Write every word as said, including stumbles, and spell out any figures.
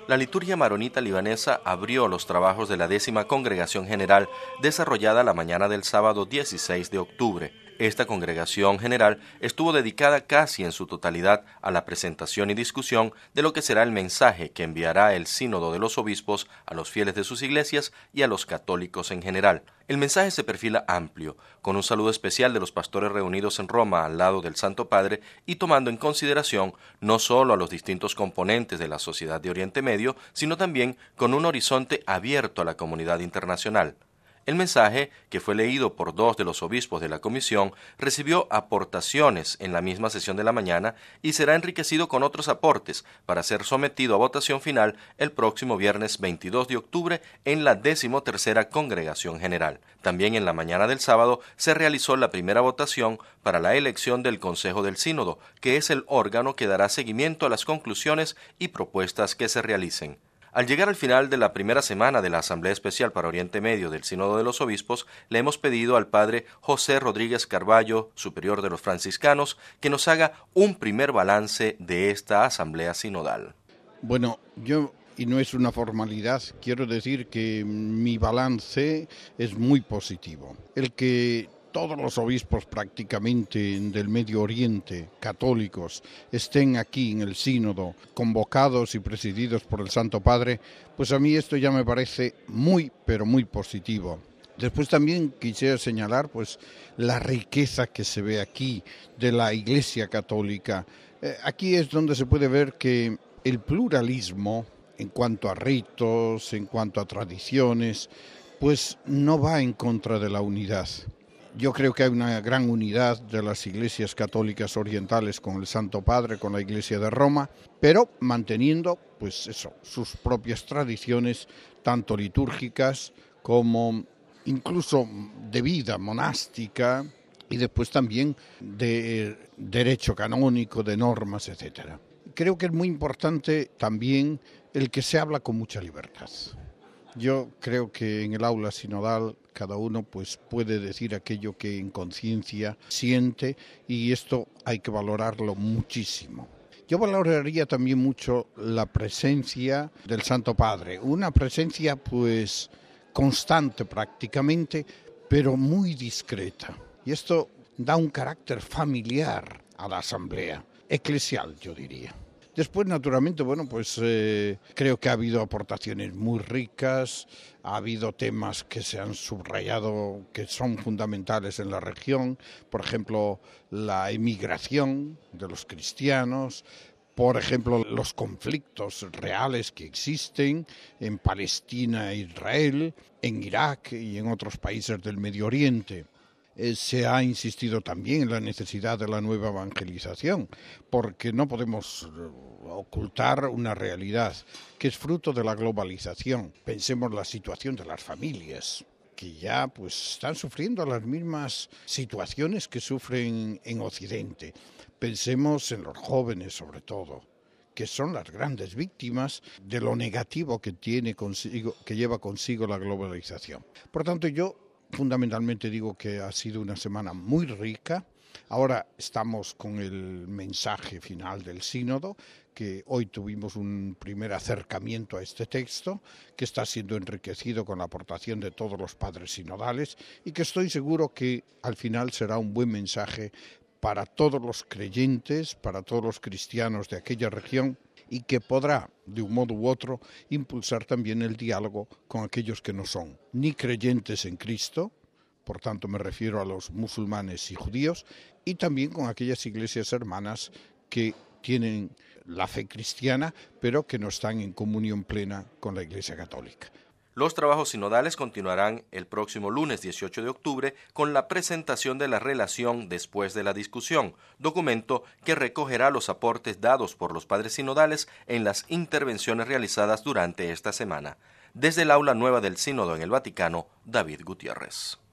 La liturgia maronita libanesa abrió los trabajos de la décima congregación general desarrollada la mañana del sábado dieciséis de octubre. Esta congregación general estuvo dedicada casi en su totalidad a la presentación y discusión de lo que será el mensaje que enviará el Sínodo de los Obispos a los fieles de sus iglesias y a los católicos en general. El mensaje se perfila amplio, con un saludo especial de los pastores reunidos en Roma al lado del Santo Padre y tomando en consideración no solo a los distintos componentes de la sociedad de Oriente Medio, sino también con un horizonte abierto a la comunidad internacional. El mensaje, que fue leído por dos de los obispos de la comisión, recibió aportaciones en la misma sesión de la mañana y será enriquecido con otros aportes para ser sometido a votación final el próximo viernes veintidós de octubre en la decimotercera Congregación General. También en la mañana del sábado se realizó la primera votación para la elección del Consejo del Sínodo, que es el órgano que dará seguimiento a las conclusiones y propuestas que se realicen. Al llegar al final de la primera semana de la Asamblea Especial para Oriente Medio del Sínodo de los Obispos, le hemos pedido al padre José Rodríguez Carballo, superior de los franciscanos, que nos haga un primer balance de esta Asamblea Sinodal. Bueno, yo, y no es una formalidad, quiero decir que mi balance es muy positivo. El que todos los obispos prácticamente del Medio Oriente, católicos, estén aquí en el sínodo, convocados y presididos por el Santo Padre, pues a mí esto ya me parece muy, pero muy positivo. Después también quisiera señalar pues la riqueza que se ve aquí de la Iglesia Católica. Eh, aquí es donde se puede ver que el pluralismo, en cuanto a ritos, en cuanto a tradiciones, pues no va en contra de la unidad. Yo creo que hay una gran unidad de las iglesias católicas orientales con el Santo Padre, con la Iglesia de Roma, pero manteniendo, pues eso, sus propias tradiciones, tanto litúrgicas como incluso de vida monástica y después también de derecho canónico, de normas, etcétera. Creo que es muy importante también el que se habla con mucha libertad. Yo creo que en el aula sinodal cada uno pues puede decir aquello que en conciencia siente y esto hay que valorarlo muchísimo. Yo valoraría también mucho la presencia del Santo Padre, una presencia pues constante prácticamente, pero muy discreta. Y esto da un carácter familiar a la asamblea, eclesial yo diría. Después, naturalmente, bueno, pues eh, creo que ha habido aportaciones muy ricas, ha habido temas que se han subrayado que son fundamentales en la región, por ejemplo, la emigración de los cristianos, por ejemplo, los conflictos reales que existen en Palestina e Israel, en Irak y en otros países del Medio Oriente. Eh, se ha insistido también en la necesidad de la nueva evangelización, porque no podemos ocultar una realidad que es fruto de la globalización. Pensemos en la situación de las familias, que ya pues están sufriendo las mismas situaciones que sufren en Occidente. Pensemos en los jóvenes sobre todo, que son las grandes víctimas de lo negativo que tiene consigo, que lleva consigo la globalización. Por tanto, yo fundamentalmente digo que ha sido una semana muy rica. Ahora estamos con el mensaje final del sínodo, que hoy tuvimos un primer acercamiento a este texto, que está siendo enriquecido con la aportación de todos los padres sinodales y que estoy seguro que al final será un buen mensaje para todos los creyentes, para todos los cristianos de aquella región, y que podrá, de un modo u otro, impulsar también el diálogo con aquellos que no son ni creyentes en Cristo, por tanto me refiero a los musulmanes y judíos, y también con aquellas iglesias hermanas que tienen la fe cristiana, pero que no están en comunión plena con la Iglesia Católica. Los trabajos sinodales continuarán el próximo lunes dieciocho de octubre con la presentación de la relación después de la discusión, documento que recogerá los aportes dados por los padres sinodales en las intervenciones realizadas durante esta semana. Desde el aula nueva del sínodo en el Vaticano, David Gutiérrez.